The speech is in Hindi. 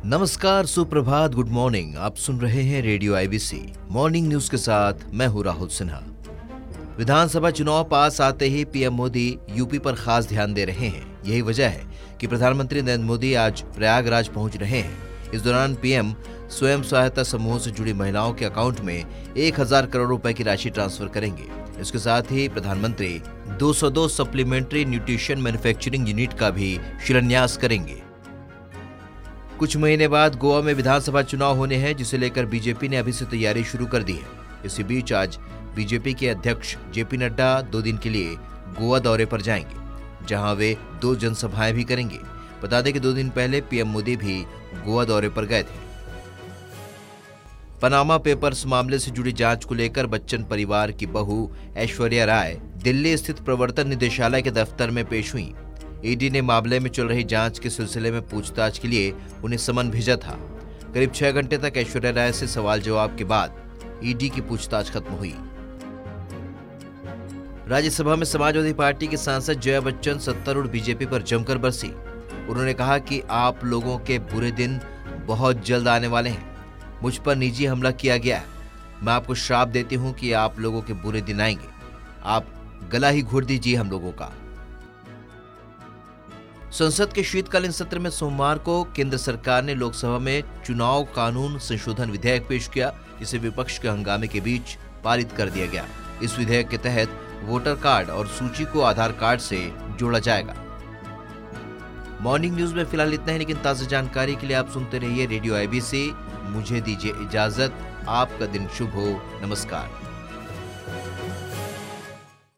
नमस्कार, सुप्रभात, गुड मॉर्निंग। आप सुन रहे हैं रेडियो आईबीसी मॉर्निंग न्यूज के साथ मैं हूं राहुल सिन्हा। विधानसभा चुनाव पास आते ही पीएम मोदी यूपी पर खास ध्यान दे रहे हैं। यही वजह है कि प्रधानमंत्री नरेंद्र मोदी आज प्रयागराज पहुंच रहे हैं। इस दौरान पीएम स्वयं सहायता समूहों से जुड़ी महिलाओं के अकाउंट में 1000 करोड़ रुपए की राशि ट्रांसफर करेंगे। इसके साथ ही प्रधानमंत्री 202 सप्लीमेंट्री न्यूट्रिशन मैन्युफैक्चरिंग यूनिट का भी शिलान्यास करेंगे। कुछ महीने बाद गोवा में विधानसभा चुनाव होने हैं, जिसे लेकर बीजेपी ने अभी से तैयारी शुरू कर दी है। इसी बीच आज बीजेपी के अध्यक्ष जेपी नड्डा 2 दिन के लिए गोवा दौरे पर जाएंगे, जहां वे 2 जनसभाएं भी करेंगे। बता दें कि 2 दिन पहले पीएम मोदी भी गोवा दौरे पर गए थे। पनामा पेपर्स मामले से जुड़ी जांच को लेकर बच्चन परिवार की बहू ऐश्वर्या राय दिल्ली स्थित प्रवर्तन निदेशालय के दफ्तर में पेश हुई। ईडी ने मामले में चल रही जांच के सिलसिले में पूछताछ के लिए उन्हें समन भेजा था। करीब 6 घंटे तक ऐश्वर्या राय से सवाल जवाब के बाद ईडी की पूछताछ खत्म हुई। राज्यसभा में समाजवादी पार्टी के सांसद जया बच्चन सत्तारूढ़ बीजेपी पर जमकर बरसी। उन्होंने कहा कि आप लोगों के बुरे दिन बहुत जल्द आने वाले हैं। मुझ पर निजी हमला किया गया है। मैं आपको श्राप देती हूं कि आप लोगों के बुरे दिन आएंगे। आप गला ही घोट दीजिए हम लोगों का। संसद के शीतकालीन सत्र में सोमवार को केंद्र सरकार ने लोकसभा में चुनाव कानून संशोधन विधेयक पेश किया, जिसे विपक्ष के हंगामे के बीच पारित कर दिया गया। इस विधेयक के तहत वोटर कार्ड और सूची को आधार कार्ड से जोड़ा जाएगा। मॉर्निंग न्यूज में फिलहाल इतना ही, लेकिन ताजा जानकारी के लिए आप सुनते रहिए रेडियो आईबीसी। मुझे दीजिए इजाजत। आपका दिन शुभ हो। नमस्कार।